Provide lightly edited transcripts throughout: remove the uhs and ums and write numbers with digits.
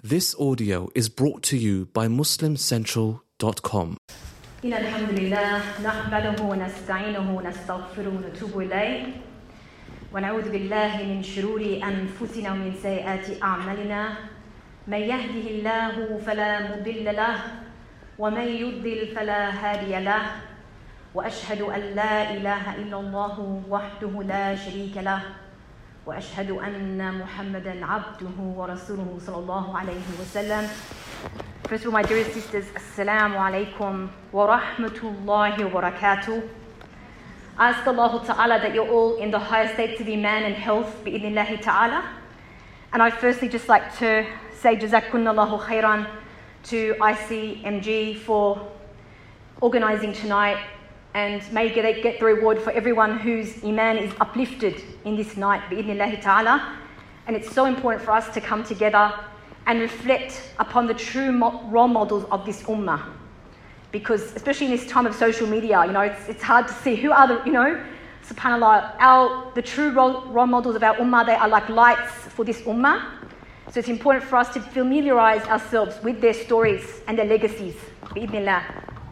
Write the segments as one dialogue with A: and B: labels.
A: This audio is brought to you by MuslimCentral.com.
B: إن الحمد لله نحمده ونستعينه ونستغفره ونتوب إليه ونعوذ بالله من شرور أنفسنا ومن سيئات أعمالنا من يهده الله فلا مضل له ومن يضلل فلا هادي له وأشهد أن لا إله إلا الله وحده لا شريك له وأشهد أن محمدًا عبده ورسوله صلى الله عليه وسلم. First of all, my dearest sisters, Assalamu alaikum wa rahmatullahi wa barakatuh. I ask Allah Ta'ala that you're all in the highest states of iman and health, bi'idhnillahi ta'ala. And I firstly just like to say Jazakumullahu khairan to ICMG for organising tonight, and may they get the reward for everyone whose iman is uplifted in this night, bi'idhnillahi ta'ala. And it's so important for us to come together and reflect upon the true role models of this ummah. Because especially in this time of social media, it's hard to see who are the, subhanAllah, the true role models of our ummah. They are like lights for this ummah. So it's important for us to familiarise ourselves with their stories and their legacies, bi'idhnillah.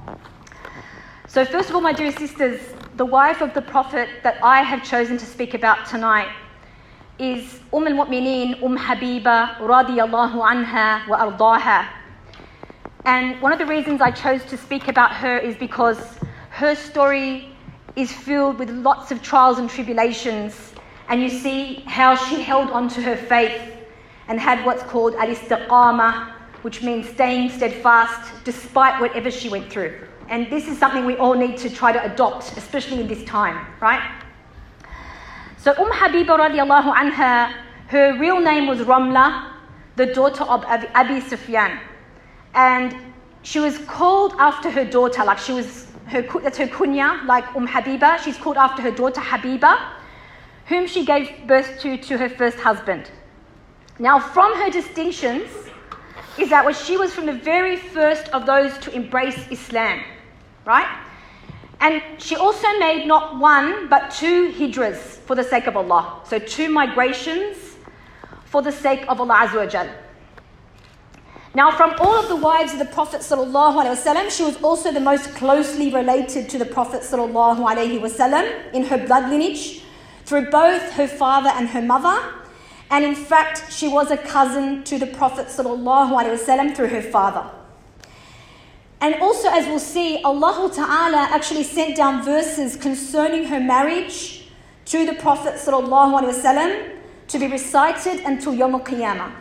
B: So first of all, my dear sisters, the wife of the Prophet that I have chosen to speak about tonight is al-Mu'mineen Habiba radiyallahu anha wa ardaha. And one of the reasons I chose to speak about her is because her story is filled with lots of trials and tribulations, and you see how she held on to her faith and had what's called al-istiqamah, which means staying steadfast despite whatever she went through. And this is something we all need to try to adopt, especially in this time, right? So Habiba radiallahu anha, her real name was Ramla, the daughter of Abi Sufyan. And she was called after her daughter, that's her kunya, like Habiba. She's called after her daughter Habiba, whom she gave birth to her first husband. Now from her distinctions is that she was from the very first of those to embrace Islam, right? And she also made not one, but 2 hijras for the sake of Allah. So 2 migrations for the sake of Allah Azza wa Jal. Now from all of the wives of the Prophet ﷺ, she was also the most closely related to the Prophet ﷺ in her blood lineage, through both her father and her mother. And in fact, she was a cousin to the Prophet ﷺ through her father. And also, as we'll see, Allah Ta'ala actually sent down verses concerning her marriage to the Prophet ﷺ to be recited until Yawm al-Qiyamah.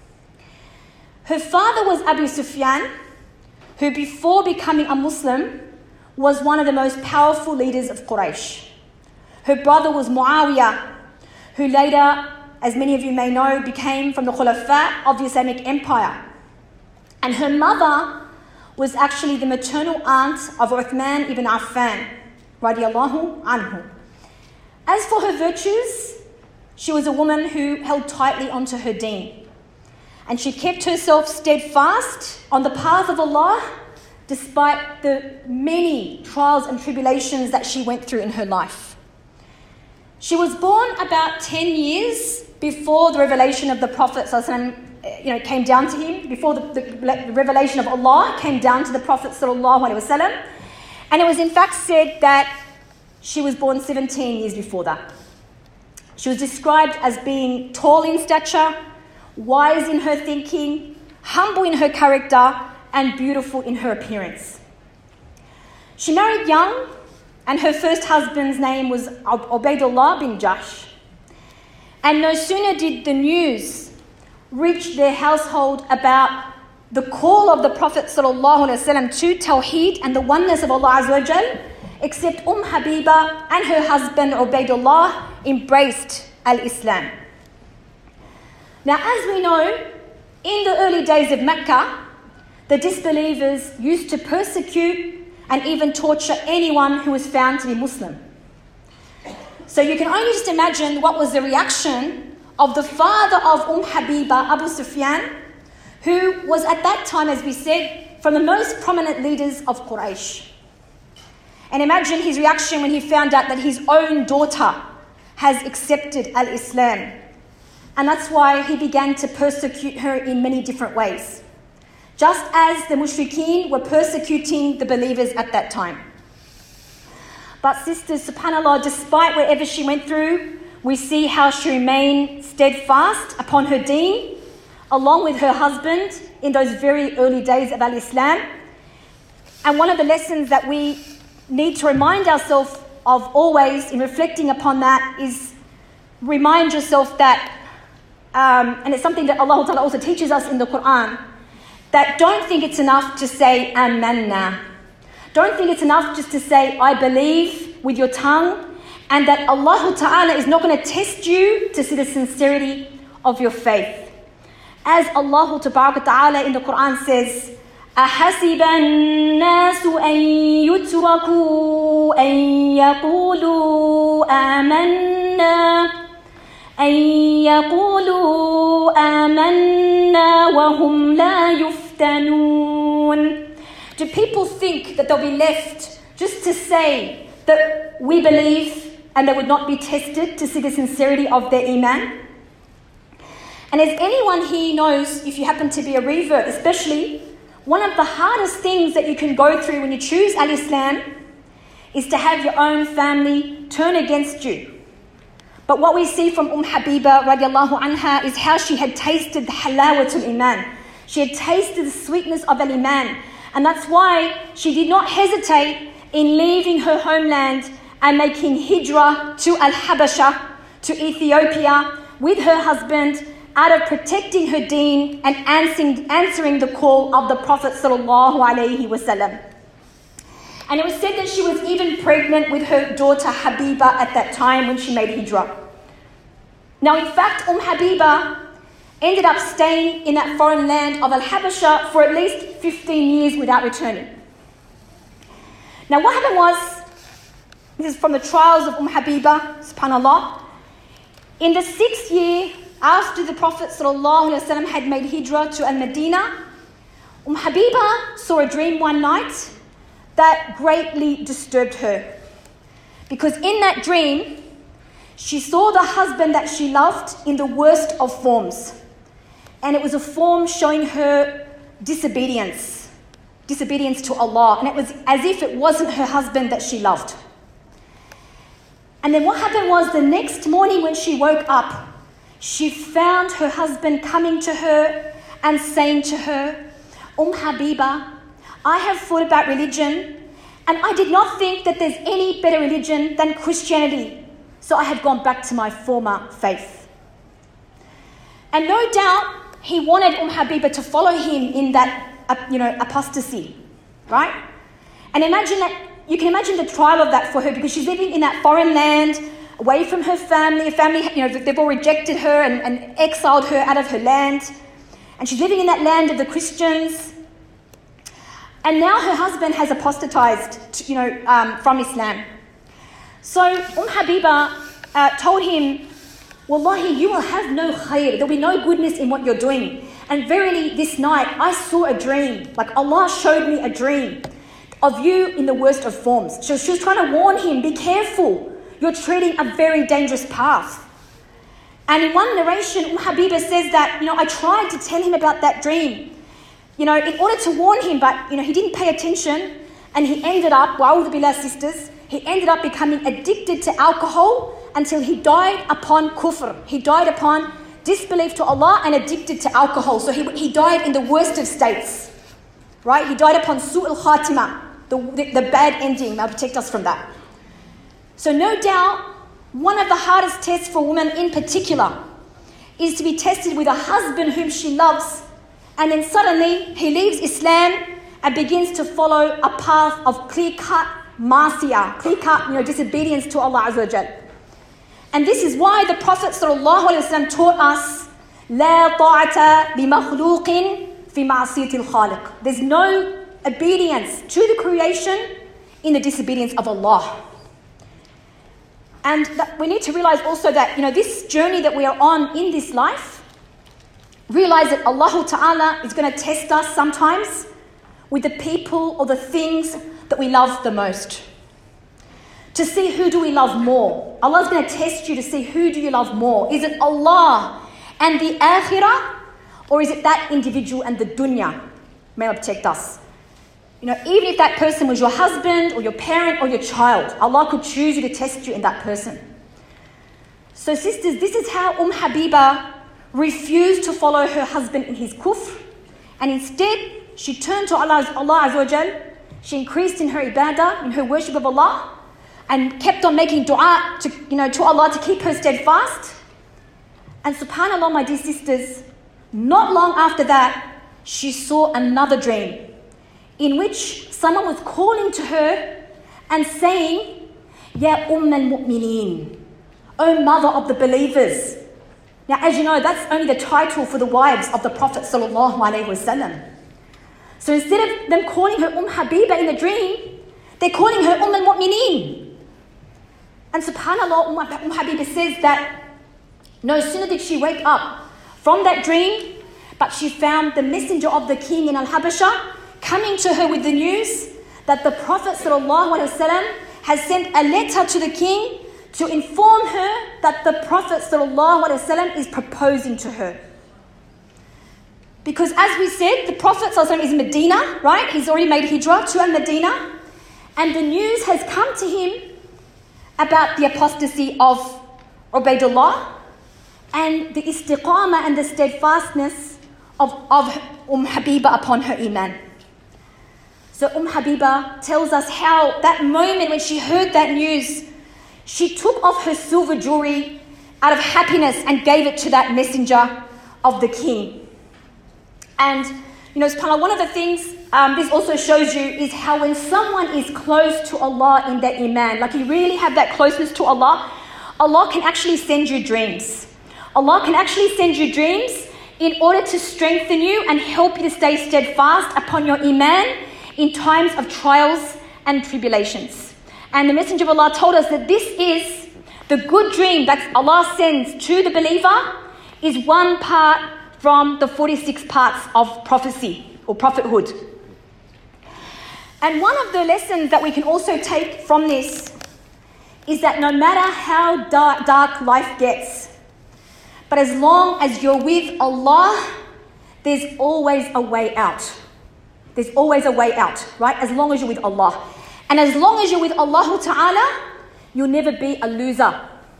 B: Her father was Abu Sufyan, who before becoming a Muslim was one of the most powerful leaders of Quraysh. Her brother was Muawiyah, who later, as many of you may know, became from the Khulafa of the Islamic Empire. And her mother was actually the maternal aunt of Uthman ibn Affan, radiyallahu anhu. As for her virtues, she was a woman who held tightly onto her deen. And she kept herself steadfast on the path of Allah despite the many trials and tribulations that she went through in her life. She was born about 10 years before the revelation of the Prophet came down to him, before the revelation of Allah came down to the Prophet ﷺ. And it was in fact said that she was born 17 years before that. She was described as being tall in stature, wise in her thinking, humble in her character, and beautiful in her appearance. She married young, and her first husband's name was Ubaydullah bin Jahsh. And no sooner did the news reach their household about the call of the Prophet ﷺ to Tawheed and the oneness of Allah Azza wa Jal, except Habiba and her husband Ubaydullah embraced al-Islam. Now, as we know, in the early days of Mecca, the disbelievers used to persecute and even torture anyone who was found to be Muslim. So you can only just imagine what was the reaction of the father of Habiba, Abu Sufyan, who was at that time, as we said, from the most prominent leaders of Quraysh. And imagine his reaction when he found out that his own daughter has accepted al-Islam. And that's why he began to persecute her in many different ways. Just as the mushrikeen were persecuting the believers at that time. But sisters, subhanAllah, despite whatever she went through, we see how she remained steadfast upon her deen, along with her husband in those very early days of Al-Islam. And one of the lessons that we need to remind ourselves of always in reflecting upon that is remind yourself that, and it's something that Allah Ta'ala also teaches us in the Quran, that don't think it's enough to say amanna. Don't think it's enough just to say I believe with your tongue, and that Allah Ta'ala is not going to test you to see the sincerity of your faith. As Allah Ta'ala in the Quran says, أَحَسِبَ النَّاسُ أَن يُتْرَكُوا أَن يَقُولُوا آمَنَّا وَهُمْ لَا يُفْتَنُونَ. Do people think that they'll be left just to say that we believe and they would not be tested to see the sincerity of their iman? And as anyone here knows, if you happen to be a revert especially, one of the hardest things that you can go through when you choose Al-Islam is to have your own family turn against you. But what we see from Habiba radiallahu anha is how she had tasted the halawatul iman. She had tasted the sweetness of al-iman. And that's why she did not hesitate in leaving her homeland and making hijrah to Al-Habasha, to Ethiopia, with her husband, out of protecting her deen and answering the call of the Prophet sallallahu alaihi wasallam. And it was said that she was even pregnant with her daughter Habiba at that time when she made hijrah. Now, in fact, Habiba ended up staying in that foreign land of Al-Habasha for at least 15 years without returning. Now, what happened was, this is from the trials of Habiba, subhanAllah, in the 6th year after the Prophet ﷺ had made hijrah to Al-Madinah, Habiba saw a dream one night that greatly disturbed her. Because in that dream, she saw the husband that she loved in the worst of forms. And it was a form showing her disobedience to Allah. And it was as if it wasn't her husband that she loved. And then what happened was the next morning when she woke up, she found her husband coming to her and saying to her, Habiba, I have thought about religion and I did not think that there's any better religion than Christianity. So I have gone back to my former faith. And no doubt he wanted Habiba to follow him in that, apostasy, right? And you can imagine the trial of that for her because she's living in that foreign land, away from her family. They've all rejected her and exiled her out of her land. And she's living in that land of the Christians. And now her husband has apostatized, from Islam. So Habiba told him, Wallahi, you will have no khair. There'll be no goodness in what you're doing. And verily, this night, I saw a dream. Like Allah showed me a dream of you in the worst of forms. So she was trying to warn him, be careful. You're treading a very dangerous path. And in one narration, Habiba says that, I tried to tell him about that dream, in order to warn him, but, he didn't pay attention. And he ended up, wa'udhu billah sisters, he ended up becoming addicted to alcohol until he died upon kufr. He died upon disbelief to Allah and addicted to alcohol. So he died in the worst of states, right? He died upon su'ul khatima, the bad ending. May Allah protect us from that. So no doubt, one of the hardest tests for a woman in particular is to be tested with a husband whom she loves, and then suddenly he leaves Islam and begins to follow a path of clear-cut ma'asiyah, clear-cut, disobedience to Allah Azza wa Jal. And this is why the Prophet ﷺ taught us, لا طاعة بمخلوق في معصية الخالق. There's no obedience to the creation in the disobedience of Allah. And we need to realize also that, this journey that we are on in this life, realize that Allah Ta'ala is going to test us sometimes with the people or the things that we love the most. To see who do we love more. Allah's going to test you to see who do you love more. Is it Allah and the akhirah, or is it that individual and the dunya? May Allah protect us. Even if that person was your husband or your parent or your child, Allah could choose you to test you in that person. So sisters, this is how Habiba refused to follow her husband in his kufr, and instead she turned to Allah Azza wa Jal. She increased in her ibadah, in her worship of Allah, and kept on making dua to Allah to keep her steadfast. And subhanAllah, my dear sisters, not long after that, she saw another dream in which someone was calling to her and saying, Ya al-Mu'mineen, O mother of the believers. Now, as you know, that's only the title for the wives of the Prophet sallallahu alaihi wasallam. So instead of them calling her Habiba in the dream, they're calling her al-Mu'mineen. And subhanAllah, Habiba says that no sooner did she wake up from that dream, but she found the messenger of the king in Al-Habasha coming to her with the news that the Prophet ﷺ has sent a letter to the king to inform her that the Prophet ﷺ is proposing to her. Because as we said, the Prophet ﷺ is in Medina, right? He's already made hijrah to Al-Medina, and the news has come to him about the apostasy of Ubaidullah and the istiqamah and the steadfastness of Habiba upon her iman. So Habiba tells us how that moment when she heard that news, she took off her silver jewelry out of happiness and gave it to that messenger of the king. And, subhanAllah, one of the things this also shows you is how when someone is close to Allah in their iman, like you really have that closeness to Allah, Allah can actually send you dreams. Allah can actually send you dreams in order to strengthen you and help you to stay steadfast upon your iman in times of trials and tribulations. And the Messenger of Allah told us that this is the good dream that Allah sends to the believer is one part from the 46 parts of prophecy or prophethood. And one of the lessons that we can also take from this is that no matter how dark life gets, but as long as you're with Allah, there's always a way out. There's always a way out, right? As long as you're with Allah. And as long as you're with Allah Ta'ala, you'll never be a loser.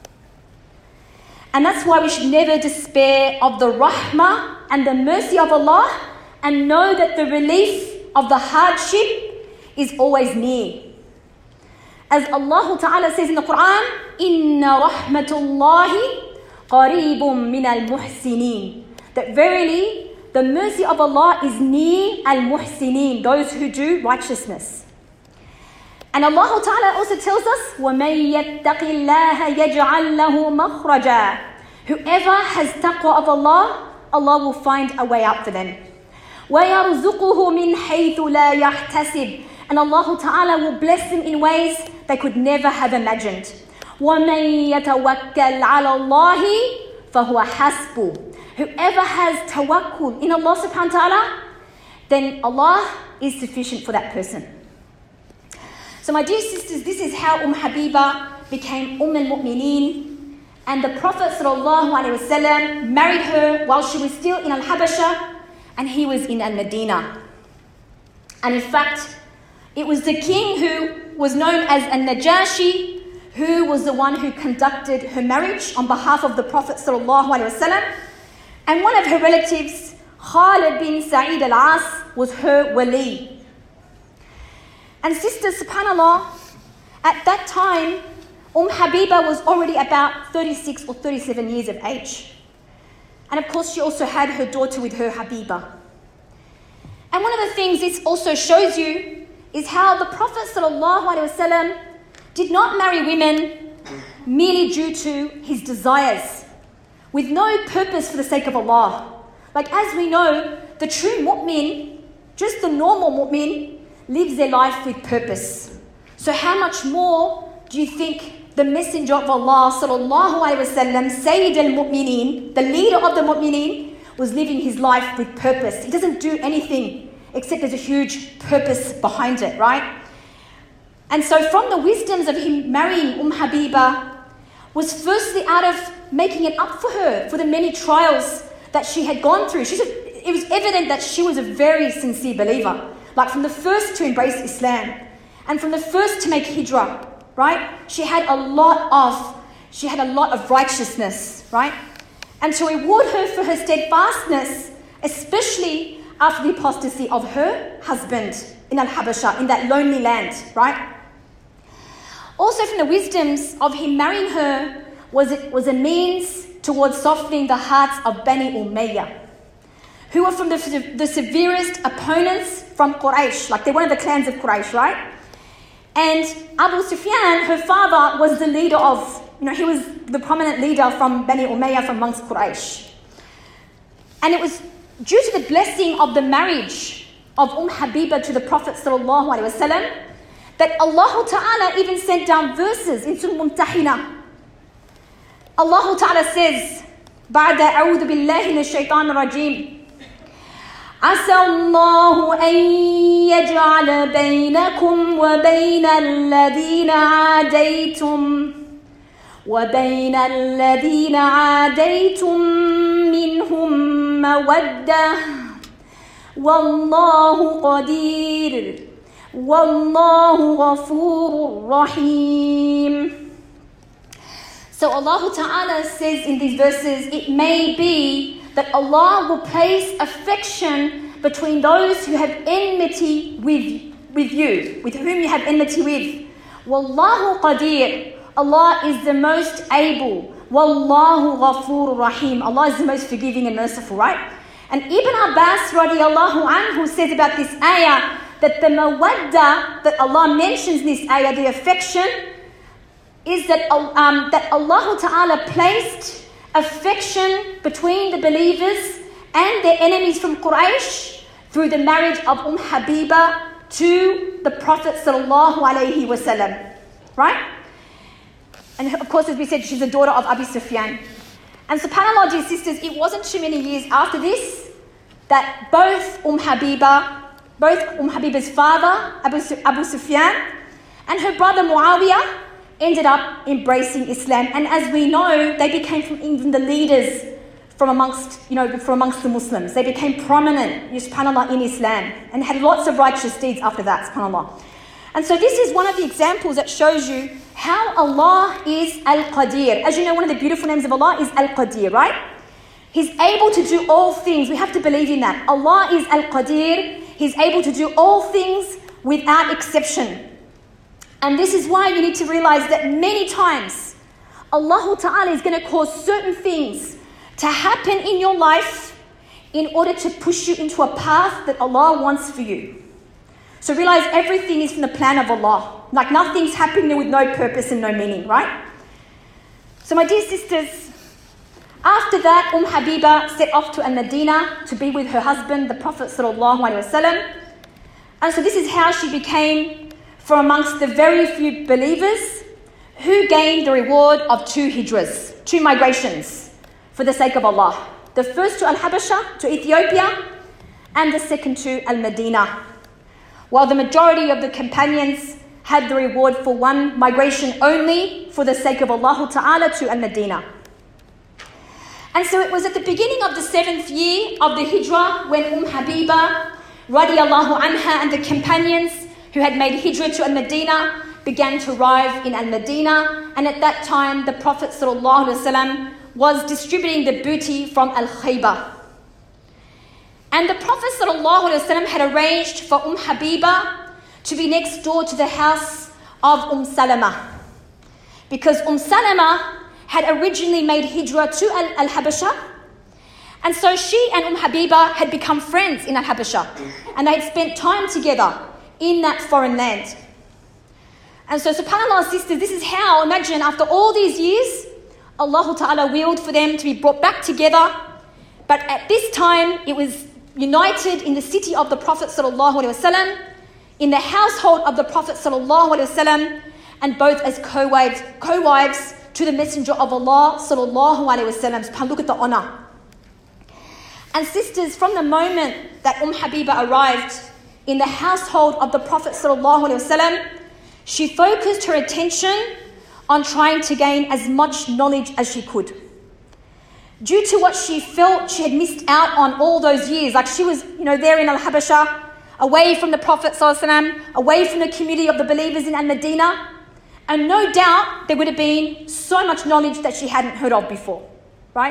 B: And that's why we should never despair of the rahmah and the mercy of Allah, and know that the relief of the hardship is always near. As Allah Ta'ala says in the Quran, Inna rahmatullahi qareebun min al-muhsinin. That verily, the mercy of Allah is near al-muhsinin, those who do righteousness. And Allah Ta'ala also tells us, وَمَن يَتَّقِ اللَّهَ يَجْعَلْ لَهُ مَخْرَجًا. Whoever has taqwa of Allah, Allah will find a way out for them. وَيَرْزُقُهُ مِنْ حَيْثُ لَا يَحْتَسِبُ. And Allah Ta'ala will bless them in ways they could never have imagined. وَمَن يَتَوَكَّلْ عَلَى اللَّهِ فَهُوَ حَسْبُهُ. Whoever has tawakkul in Allah subhanahu wa ta'ala, then Allah is sufficient for that person. So my dear sisters, this is how Habiba became al-Mu'mineen, and the Prophet sallallahu alaihi wasallam married her while she was still in Al-Habasha and he was in Al-Medina. And in fact, it was the king who was known as Al-Najashi who was the one who conducted her marriage on behalf of the Prophet sallallahu alaihi wasallam. And one of her relatives, Khalid bin Sa'id al-As, was her wali. And sisters, subhanAllah, at that time, Habiba was already about 36 or 37 years of age. And of course, she also had her daughter with her, Habiba. And one of the things this also shows you is how the Prophet ﷺ did not marry women merely due to his desires, with no purpose for the sake of Allah. Like as we know, the true mu'min, just the normal mu'min, lives their life with purpose. So how much more do you think the Messenger of Allah sallallahu alaihi wasallam, Sayyid al-Mu'mineen, the leader of the Mu'mineen, was living his life with purpose? He doesn't do anything except there's a huge purpose behind it, right? And so from the wisdoms of him marrying Habiba
C: was firstly out of making it up for her for the many trials that she had gone through. It was evident that she was a very sincere believer, like from the first to embrace Islam and from the first to make hijrah, right? She had a lot of righteousness, right? And to reward her for her steadfastness, especially after the apostasy of her husband in Al-Habasha, in that lonely land, right? Also from the wisdoms of him marrying her was a means towards softening the hearts of Bani Umayyah, who were from the severest opponents from Quraysh, like they're one of the clans of Quraysh, right? And Abu Sufyan, her father, was the leader of, he was the prominent leader from Bani Umayyah from amongst Quraysh. And it was due to the blessing of the marriage of Habiba to the Prophet ﷺ that Allah Ta'ala even sent down verses in Surah Mumtahina. Allah Ta'ala says, بعد أعوذ بالله من الشيطان الرجيم عسى الله أن يجعل بينكم وبين الذين عاديتم منهم مودة والله قدير والله غفور رحيم. So Allah Ta'ala says in these verses, it may be that Allah will place affection between those who have enmity with you, with whom you have enmity with. Wallahu qadir. Allah is the most able. Wallahu ghafur rahim. Allah is the most forgiving and merciful, right? And Ibn Abbas radiallahu anhu says about this ayah that the mawadda that Allah mentions in this ayah, the affection, is that Allah Ta'ala placed affection between the believers and their enemies from Quraysh through the marriage of Habiba to the Prophet Sallallahu Alaihi Wasallam. Right? And of course, as we said, she's the daughter of Abu Sufyan. And subhanAllah, dear sisters, it wasn't too many years after this that both Habiba's father, Abu Sufyan, and her brother Muawiyah ended up embracing Islam. And as we know, they became from even the leaders from amongst the Muslims. They became prominent, subhanAllah, in Islam and had lots of righteous deeds after that, subhanAllah. And so this is one of the examples that shows you how Allah is Al-Qadir. As you know, one of the beautiful names of Allah is Al-Qadir, right? He's able to do all things. We have to believe in that. Allah is Al-Qadir. He's able to do all things without exception. And this is why you need to realize that many times Allah Ta'ala is going to cause certain things to happen in your life in order to push you into a path that Allah wants for you. So realize everything is from the plan of Allah. Like nothing's happening with no purpose and no meaning, right? So my dear sisters, after that, Habiba set off to Al-Madinah to be with her husband, the Prophet ﷺ. And so this is how she became from amongst the very few believers who gained the reward of 2 hijras, 2 migrations for the sake of Allah. The first to Al-Habasha, to Ethiopia, and the second to Al-Madinah. While the majority of the companions had the reward for 1 migration only for the sake of Allah Ta'ala to Al-Madinah. And so it was at the beginning of the 7th year of the Hijrah when Habiba radiallahu anha and the companions who had made Hijrah to Al-Madinah began to arrive in Al-Madinah. And at that time, the Prophet ﷺ was distributing the booty from Al-Khaybar. And the Prophet ﷺ had arranged for Habiba to be next door to the house of Salama. Because Salama had originally made Hijrah to Al-Habasha. And so she and Habiba had become friends in Al-Habasha. And they had spent time together in that foreign land. And so subhanAllah, sisters, this is how, imagine, after all these years, Allah Ta'ala willed for them to be brought back together. But at this time, it was united in the city of the Prophet ﷺ, in the household of the Prophet ﷺ, and both as co-wives to the Messenger of Allah ﷺ. Look at the honor. And sisters, from the moment that Habiba arrived in the household of the Prophet ﷺ, she focused her attention on trying to gain as much knowledge as she could. Due to what she felt she had missed out on all those years, like she was, there in Al-Habasha, away from the Prophet ﷺ, away from the community of the believers in Al-Madinah, and no doubt there would have been so much knowledge that she hadn't heard of before, right?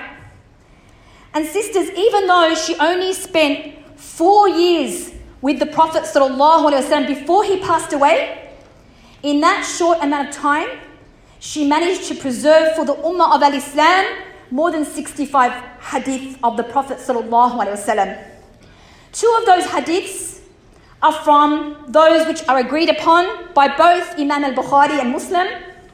C: And sisters, even though she only spent 4 years with the Prophet ﷺ before he passed away, in that short amount of time, she managed to preserve for the Ummah of Al-Islam more than 65 hadith of the Prophet ﷺ. 2 of those hadiths are from those which are agreed upon by both Imam al-Bukhari and Muslim,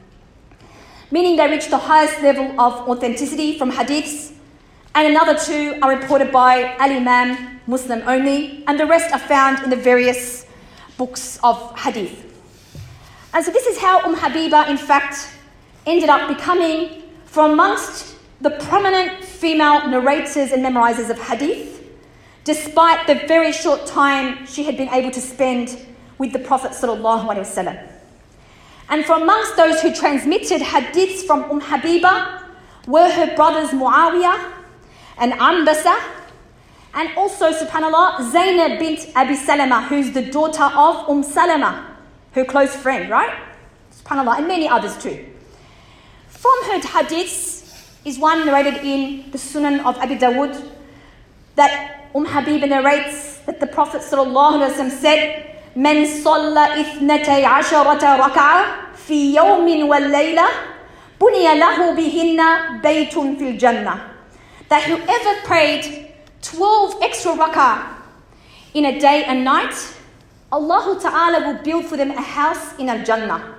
C: meaning they reach the highest level of authenticity from hadiths, and another 2 are reported by Al-Imam Muslim only, and the rest are found in the various books of hadith. And so this is how Habiba, in fact, ended up becoming from amongst the prominent female narrators and memorizers of hadith, despite the very short time she had been able to spend with the Prophet ﷺ. And from amongst those who transmitted hadiths from Habiba were her brothers Muawiyah and Ambasa, and also, subhanAllah, Zainab bint Abi Salama, who's the daughter of Salama, her close friend, right? SubhanAllah, and many others too. From her hadiths is one narrated in the Sunan of Abi Dawud that Habiba narrates that the Prophet ﷺ said, "Man salla ithnatay asharata rak'ah fi yawmin wal layla, buniya lahu bihinna baytun fil jannah." That whoever prayed 12 extra rak'ah in a day and night, Allah Ta'ala will build for them a house in Al-Jannah.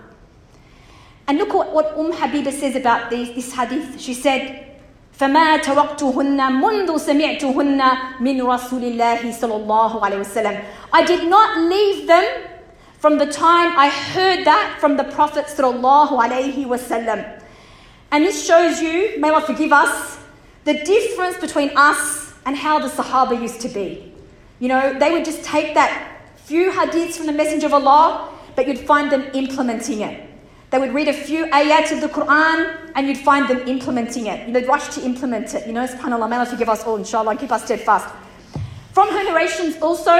C: And look at what Habiba says about this hadith. She said, فما تركتهن منذ سمعتهن من رسول الله صلى الله عليه وسلم. I did not leave them from the time I heard that from the Prophet صلى الله عليه وسلم. And this shows you, may Allah forgive us, the difference between us and how the Sahaba used to be. They would just take that few hadiths from the Messenger of Allah, but you'd find them implementing it. They would read a few ayats of the Quran and you'd find them implementing it. They'd rush to implement it. SubhanAllah, may Allah forgive us all, inshallah, and keep us steadfast. From her narrations also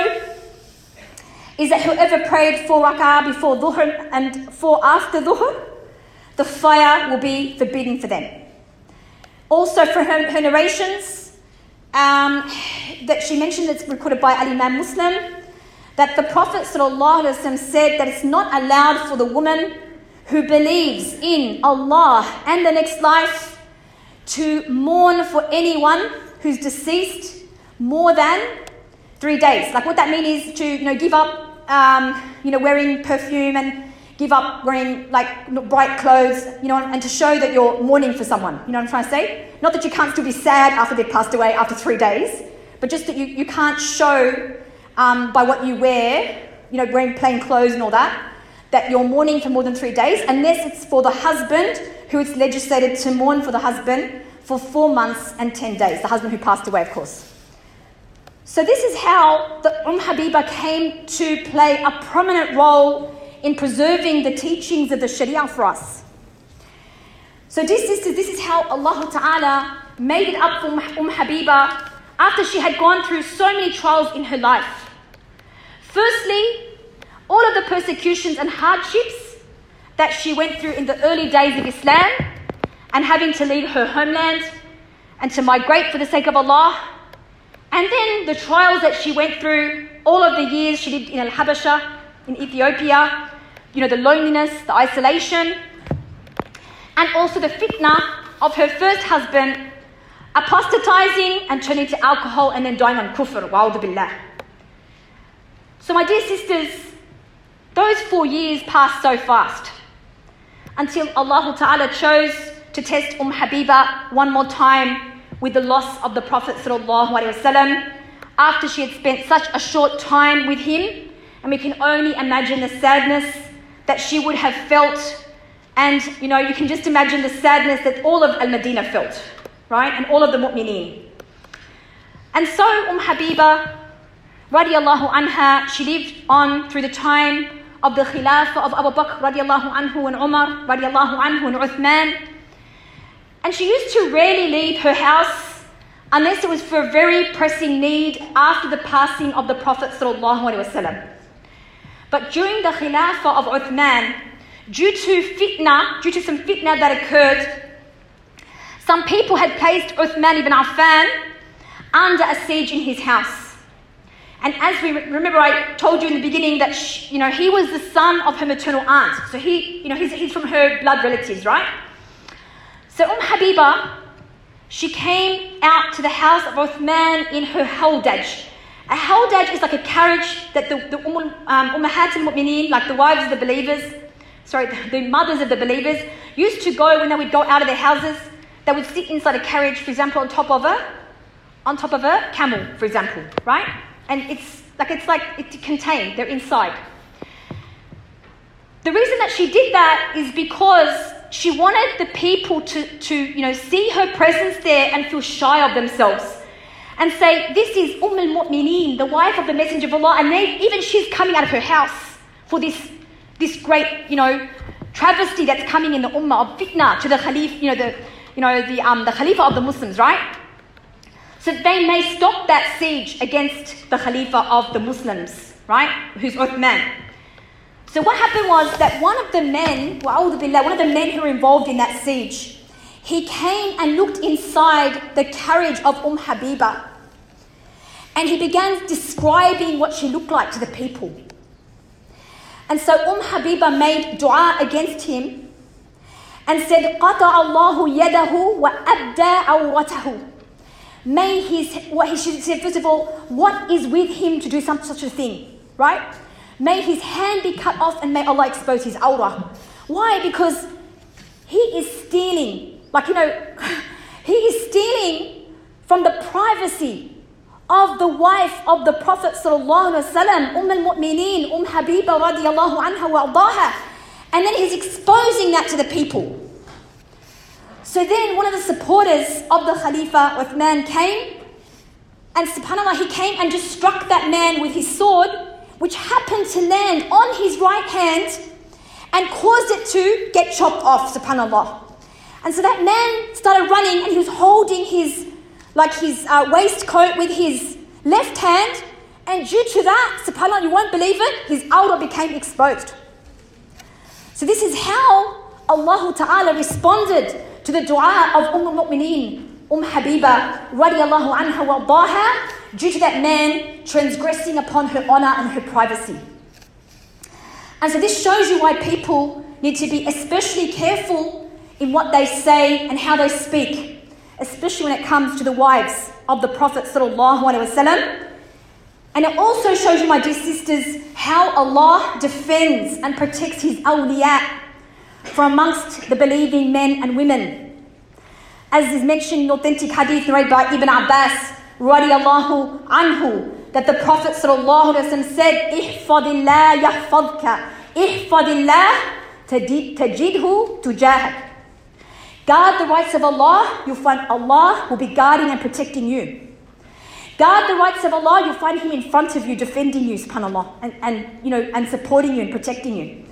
C: is that whoever prayed 4 rak'ah before dhuhr and 4 after dhuhr, the fire will be forbidden for them. Also from her narrations that she mentioned, that's recorded by Al-Imam Muslim, that the Prophet ﷺ said that it's not allowed for the woman who believes in Allah and the next life to mourn for anyone who's deceased more than 3 days. Like what that means is to give up wearing perfume and give up wearing bright clothes, and to show that you're mourning for someone. You know what I'm trying to say? Not that you can't still be sad after they've passed away after 3 days, but just that you can't show by what you wear, wearing plain clothes and all that you're mourning for more than 3 days, unless it's for the husband who it's legislated to mourn for the husband for 4 months and 10 days, the husband who passed away, of course. So this is how the Habiba came to play a prominent role in preserving the teachings of the Sharia for us. So dear sisters, this is how Allah Ta'ala made it up for Habiba after she had gone through so many trials in her life. Firstly, all of the persecutions and hardships that she went through in the early days of Islam, and having to leave her homeland and to migrate for the sake of Allah, and then the trials that she went through all of the years she lived in Al-Habasha, in Ethiopia, the loneliness, the isolation, and also the fitna of her first husband apostatizing and turning to alcohol and then dying on kufr, wa'udhu billah. So my dear sisters, those 4 years passed so fast until Allah Ta'ala chose to test Habiba one more time with the loss of the Prophet ﷺ after she had spent such a short time with him. And we can only imagine the sadness that she would have felt. And, you can just imagine the sadness that all of Al-Madinah felt, right? And all of the mu'mineen. And so Habiba, radiallahu anha, she lived on through the time of the Khilafah of Abu Bakr radiallahu anhu and Umar radiallahu anhu and Uthman. And she used to rarely leave her house unless it was for a very pressing need after the passing of the Prophet sallallahu alaihi wasallam. But during the Khilafah of Uthman, due to some fitna that occurred, some people had placed Uthman ibn Affan under a siege in his house. And as we remember, I told you in the beginning that he was the son of her maternal aunt. So he's from her blood relatives, right? So Habiba, she came out to the house of Uthman in her haldaj. A haldaj is like a carriage that the Ummahat al-Mu'mineen, like the wives of the believers, the mothers of the believers, used to go when they would go out of their houses. They would sit inside a carriage, for example, on top of a camel, for example, right? And it's contained, they're inside. The reason that she did that is because she wanted the people to see her presence there and feel shy of themselves and say, this is al-Mu'mineen, the wife of the Messenger of Allah, and even she's coming out of her house for this great, travesty that's coming in the ummah of fitna to the Khalif, the Khalifa of the Muslims, right? So they may stop that siege against the Khalifa of the Muslims, right? Who's Uthman. So what happened was that one of the men who were involved in that siege, he came and looked inside the carriage of Habiba. And he began describing what she looked like to the people. And so Habiba made dua against him and said, قَطَعَ اللَّهُ يَدَهُ وَأَبْدَى عَوْرَتَهُ. She said, first of all, what is with him to do such a thing, right? May his hand be cut off and may Allah expose his awrah. Why? Because he is stealing, he is stealing from the privacy of the wife of the Prophet sallallahu alaihi wasallam, al-Mu'mineen, Habiba radiyallahu anha wa ardaha. And then he's exposing that to the people. So then one of the supporters of the Khalifa, Uthman, came, and subhanAllah, he came and just struck that man with his sword, which happened to land on his right hand and caused it to get chopped off, subhanAllah. And so that man started running and he was holding his waistcoat with his left hand, and due to that, subhanAllah, you won't believe it, his awrah became exposed. So this is how Allah Ta'ala responded to the dua of al-Mu'mineen, Habiba radiyallahu anha wa ardaha, due to that man transgressing upon her honor and her privacy. And so this shows you why people need to be especially careful in what they say and how they speak, especially when it comes to the wives of the Prophet sallallahu alaihi wasallam. And it also shows you, my dear sisters, how Allah defends and protects his awliya from amongst the believing men and women. As is mentioned in authentic hadith narrated by Ibn Abbas radiyallahu anhu, that the Prophet sallallahu alaihi wasallam said, "Ihfadillah yahfadka, ihfadillah tajidhu tujahak." Guard the rights of Allah, you'll find Allah will be guarding and protecting you. Guard the rights of Allah, you'll find him in front of you, defending you, subhanAllah, and supporting you and protecting you.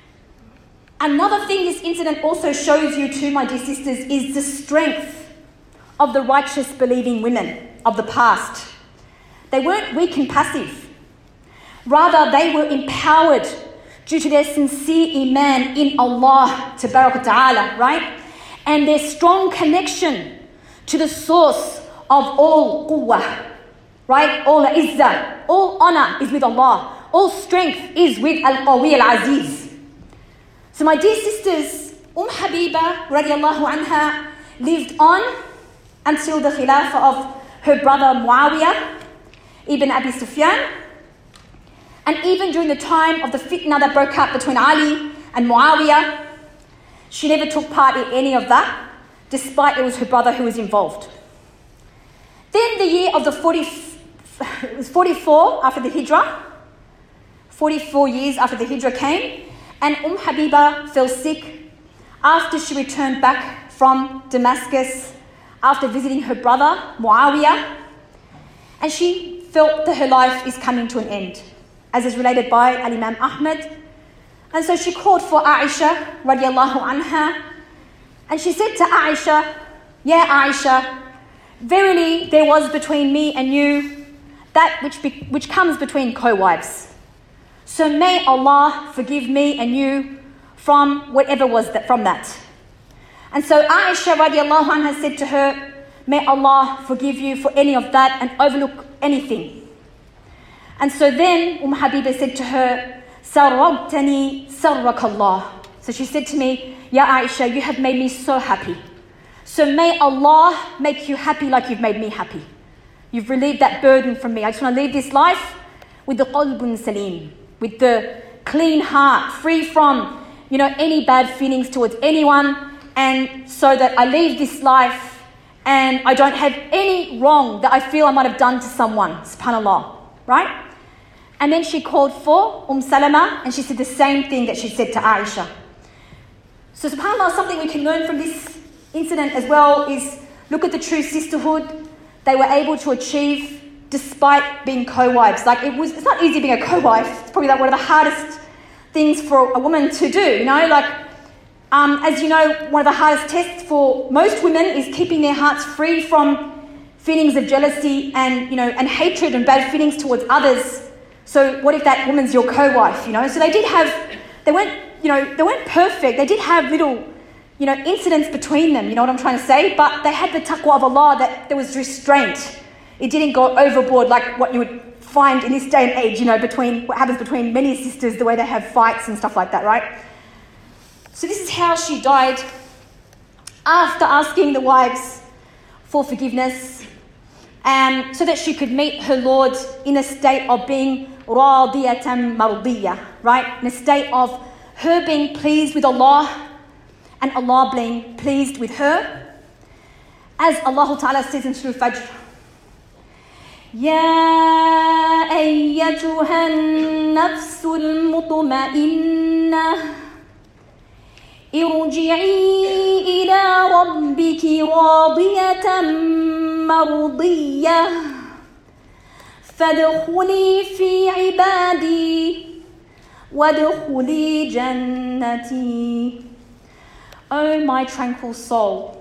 C: Another thing this incident also shows you too, my dear sisters, is the strength of the righteous believing women of the past. They weren't weak and passive. Rather, they were empowered due to their sincere iman in Allah Ta'ala, right? And their strong connection to the source of all quwwah, right? All izzah, all honor is with Allah. All strength is with Al-Qawi Al-Aziz. So my dear sisters, Habiba radiallahu anha lived on until the khilafah of her brother Muawiyah ibn Abi Sufyan, and even during the time of the fitna that broke out between Ali and Muawiyah, she never took part in any of that, despite it was her brother who was involved. Then the year of it was 44 after the Hijrah, 44 years after the Hijrah came, and Habiba fell sick after she returned back from Damascus after visiting her brother Muawiyah, and she felt that her life is coming to an end, as is related by Al-Imam Ahmad And so she called for Aisha radiallahu anha, and she said to Aisha, "Ya Aisha, verily there was between me and you that which comes between co-wives. So may Allah forgive me and you from whatever was from that." And so Aisha radiallahu anha said to her, "May Allah forgive you for any of that and overlook anything." And so then Habiba said to her, "Sarrabtani sarrakallah." So she said to me, "Ya Aisha, you have made me so happy. So may Allah make you happy like you've made me happy. You've relieved that burden from me. I just want to live this life with the qalbun salim, with the clean heart, free from, any bad feelings towards anyone, and so that I leave this life and I don't have any wrong that I feel I might have done to someone." SubhanAllah, right? And then she called for Salama, and she said the same thing that she said to Aisha. So SubhanAllah, something we can learn from this incident as well is look at the true sisterhood they were able to achieve despite being co-wives. It's not easy being a co-wife. It's probably one of the hardest things for a woman to do, as you know, one of the hardest tests for most women is keeping their hearts free from feelings of jealousy and hatred and bad feelings towards others. So what if that woman's your co-wife, So they weren't perfect. They did have little, incidents between them, you know what I'm trying to say? But they had the taqwa of Allah, that there was restraint. It didn't go overboard like what you would find in this day and age, what happens between many sisters, the way they have fights and stuff like that, right? So this is how she died, after asking the wives for forgiveness, so that she could meet her Lord in a state of being radiyatan mardiyah, right? In a state of her being pleased with Allah and Allah being pleased with her. As Allah Ta'ala says in Surah Fajr, "Ya ayyatuhan nafsul mutma'innah, irji'i ila rabbiki radiyatan mardiyah, fadkhuli fi ibadi, wadkhuli jannati." O my tranquil soul,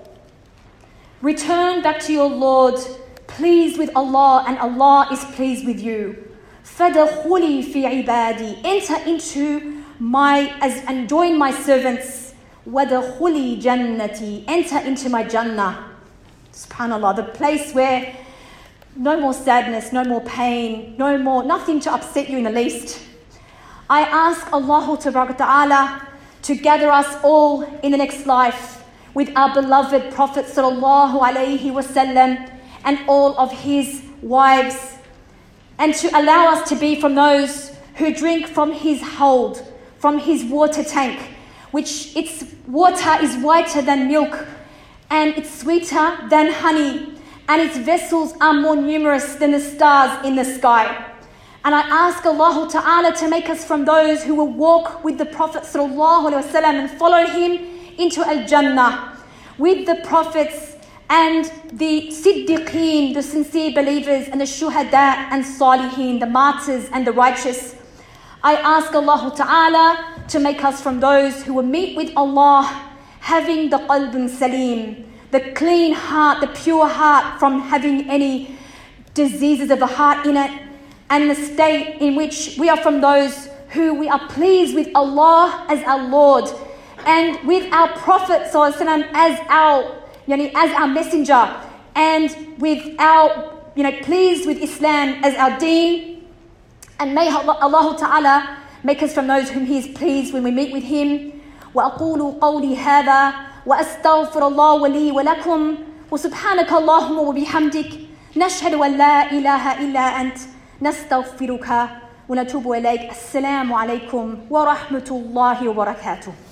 C: return back to your Lord, pleased with Allah, and Allah is pleased with you. فَدَخُلِي فِي عِبَادِي, enter into and join my servants. وَدَخُلِي جَنَّتِي, enter into my Jannah. SubhanAllah, the place where no more sadness, no more pain, nothing to upset you in the least. I ask Allah Ta'ala to gather us all in the next life with our beloved Prophet sallallahu alaihi wasallam and all of his wives, and to allow us to be from those who drink from his hold, from his water tank, which its water is whiter than milk and it's sweeter than honey, and its vessels are more numerous than the stars in the sky. And I ask Allah Ta'ala to make us from those who will walk with the Prophet sallallahu alaihi wasallam and follow him into Al-Jannah with the prophets and the Siddiqeen, the sincere believers, and the Shuhada and Salihin, the martyrs and the righteous. I ask Allah Ta'ala to make us from those who will meet with Allah having the qalbun salim, the clean heart, the pure heart, from having any diseases of the heart in it, and the state in which we are from those who we are pleased with Allah as our Lord, and with our Prophet ﷺ as our messenger, and with our, pleased with Islam as our deen. And may Allah Ta'ala make us from those whom He is pleased when we meet with Him. وأقول قولي هذا وأستغفر الله لي ولكم وسبحانك اللهم وبحمدك نشهد أن لا إله إلا أنت نستغفرك ونتوب إليك. السلام عليكم ورحمة الله وبركاته.